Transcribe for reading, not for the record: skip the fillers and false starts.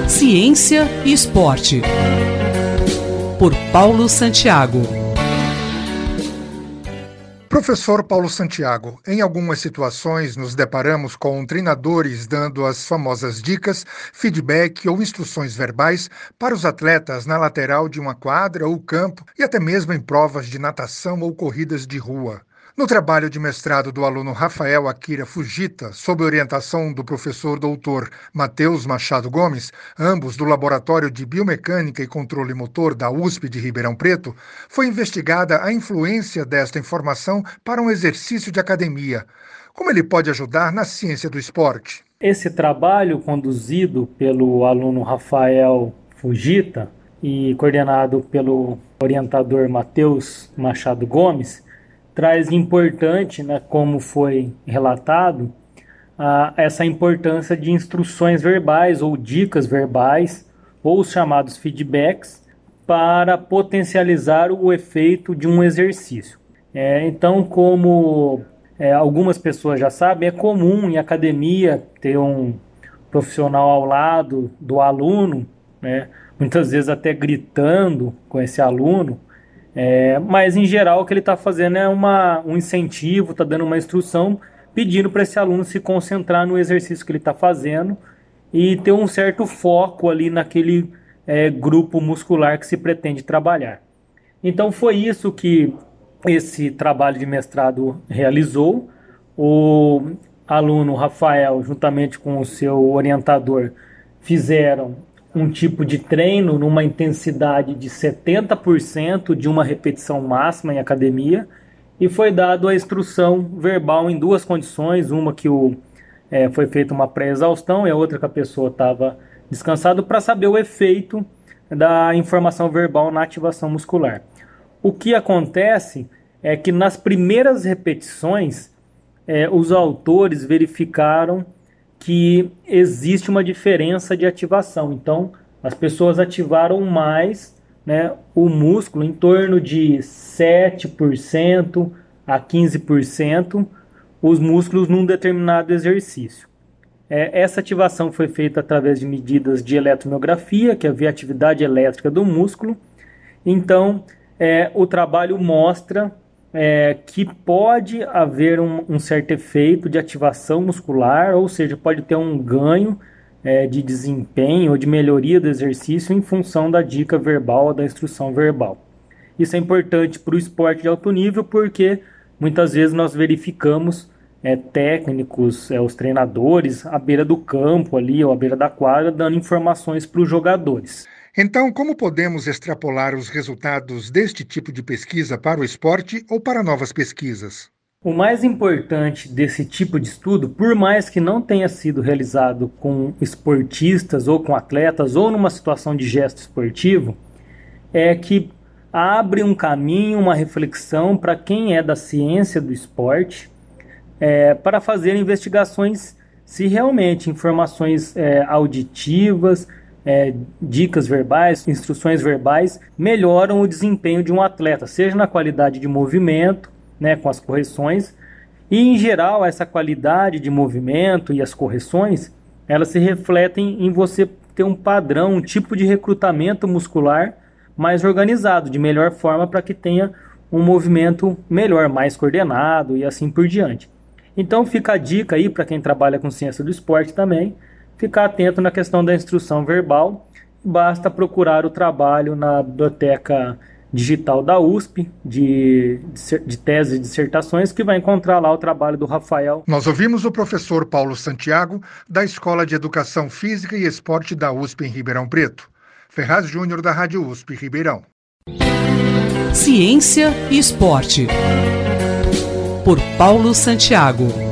Ciência e Esporte, por Paulo Santiago. Professor Paulo Santiago, em algumas situações nos deparamos com treinadores dando as famosas dicas, feedback ou instruções verbais para os atletas na lateral de uma quadra ou campo e até mesmo em provas de natação ou corridas de rua. No trabalho de mestrado do aluno Rafael Akira Fujita, sob orientação do professor doutor Matheus Machado Gomes, ambos do Laboratório de Biomecânica e Controle Motor da USP de Ribeirão Preto, foi investigada a influência desta informação para um exercício de academia. Como ele pode ajudar na ciência do esporte? Esse trabalho, conduzido pelo aluno Rafael Fujita e coordenado pelo orientador Matheus Machado Gomes, traz importante, como foi relatado, essa importância de instruções verbais ou dicas verbais, ou os chamados feedbacks, para potencializar o efeito de um exercício. Então, como algumas pessoas já sabem, é comum em academia ter um profissional ao lado do aluno, muitas vezes até gritando com esse aluno, mas em geral o que ele está fazendo é um incentivo, está dando uma instrução, pedindo para esse aluno se concentrar no exercício que ele está fazendo e ter um certo foco ali naquele grupo muscular que se pretende trabalhar. Então foi isso que esse trabalho de mestrado realizou. O aluno Rafael, juntamente com o seu orientador, fizeram um tipo de treino numa intensidade de 70% de uma repetição máxima em academia, e foi dado a instrução verbal em duas condições, uma que foi feita uma pré-exaustão e a outra que a pessoa estava descansada, para saber o efeito da informação verbal na ativação muscular. O que acontece é que nas primeiras repetições, os autores verificaram que existe uma diferença de ativação. Então, as pessoas ativaram mais, o músculo em torno de 7% a 15%, os músculos num determinado exercício. Essa ativação foi feita através de medidas de eletromiografia, que é a atividade elétrica do músculo. Então, o trabalho mostra que pode haver um certo efeito de ativação muscular, ou seja, pode ter um ganho de desempenho ou de melhoria do exercício em função da dica verbal ou da instrução verbal. Isso é importante para o esporte de alto nível porque muitas vezes nós verificamos técnicos, os treinadores à beira do campo ali, ou à beira da quadra, dando informações para os jogadores. Então, como podemos extrapolar os resultados deste tipo de pesquisa para o esporte ou para novas pesquisas? O mais importante desse tipo de estudo, por mais que não tenha sido realizado com esportistas ou com atletas ou numa situação de gesto esportivo, é que abre um caminho, uma reflexão para quem é da ciência do esporte, para fazer investigações se realmente informações auditivas, dicas verbais, instruções verbais melhoram o desempenho de um atleta, seja na qualidade de movimento, com as correções, e em geral essa qualidade de movimento e as correções, elas se refletem em você ter um padrão, um tipo de recrutamento muscular mais organizado, de melhor forma para que tenha um movimento melhor, mais coordenado e assim por diante. Então fica a dica aí para quem trabalha com ciência do esporte também, ficar atento na questão da instrução verbal. Basta procurar o trabalho na biblioteca digital da USP, de tese e dissertações, que vai encontrar lá o trabalho do Rafael. Nós ouvimos o professor Paulo Santiago, da Escola de Educação Física e Esporte da USP em Ribeirão Preto. Ferraz Júnior, da Rádio USP Ribeirão. Ciência e Esporte, por Paulo Santiago.